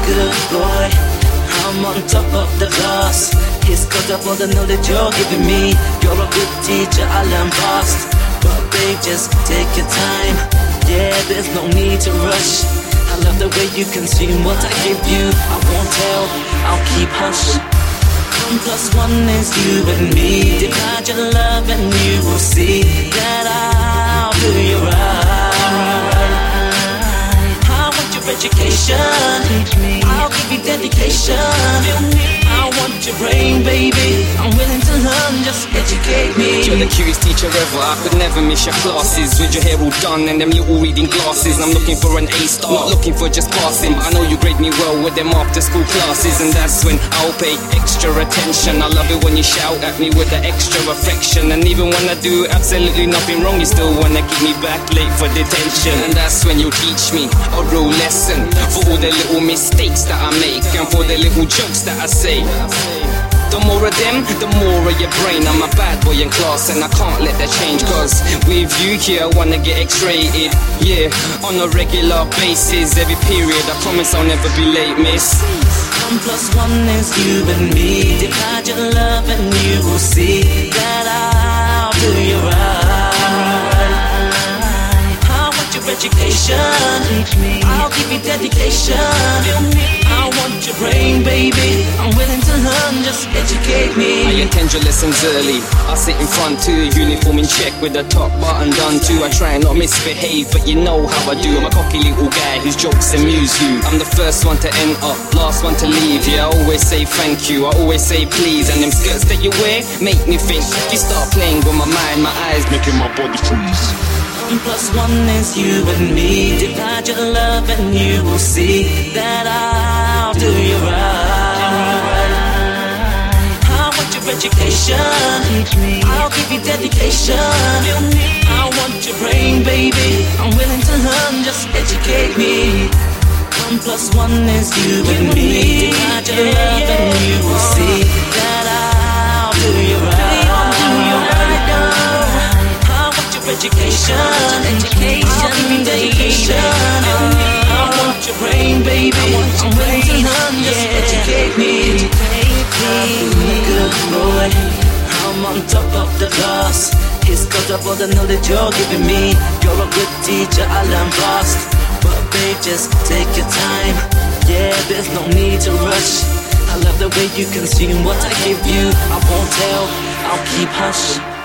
good boy. I'm on top of the class. It's cause of all the knowledge you're giving me. You're a good teacher, I learn fast. But babe, just take your time. Yeah, there's no need to rush. I love the way you consume what I give you. I won't tell, I'll keep hush. 1+1 is you and me. Divide your love and you will see that I'll do you right. I want your education, I'll give you dedication. I want your brain, baby. I'm willing to learn, just educate me. You're the cutest teacher ever, I could never miss your classes. With your hair all done and them little reading glasses. I'm looking for an A star, not looking for just passing. I know you grade me well with them after school classes, and that's when I'll pay extra attention. I love it when you shout at me with the extra affection. And even when I do absolutely nothing wrong, you still wanna keep me back late for detention. And that's when you'll teach me a real lesson for all the little mistakes that I make and for the little jokes that I say. The more of them, the more of your brain. I'm a bad boy in class and I can't let that change. Cause with you here I wanna get X-rated. Yeah, on a regular basis. Every period, I promise I'll never be late, miss. 1+1 is you and me. Divide your love and you will see that I'll do you right. I want your education, I'll give you dedication. I want your brain, baby. I'm willing to learn, just educate me. I attend your lessons early. I sit in front too, uniform in check with the top button done too. I try and not misbehave, but you know how I do. I'm a cocky little guy whose jokes amuse you. I'm the first one to enter, last one to leave. Yeah, I always say thank you, I always say please. And them skirts that you wear make me think. You start playing with my mind, my eyes making my body freeze. 1+1 is you and me. Divide your love and you will see that I'll do you right. I want your education, I'll give you dedication. I want your brain, baby. I'm willing to learn, just educate me. 1+1 is you and me. Divide your love and you will see that I'll do you right. Education, I'll give you dedication. I want your brain, baby. I'm willing to learn, just educate me. Good boy, I'm on top of the class. It's cause of all the knowledge you're giving me. You're a good teacher, I learn fast. But babe, just take your time. Yeah, there's no need to rush. I love the way you consume what I give you. I won't tell, I'll keep hush.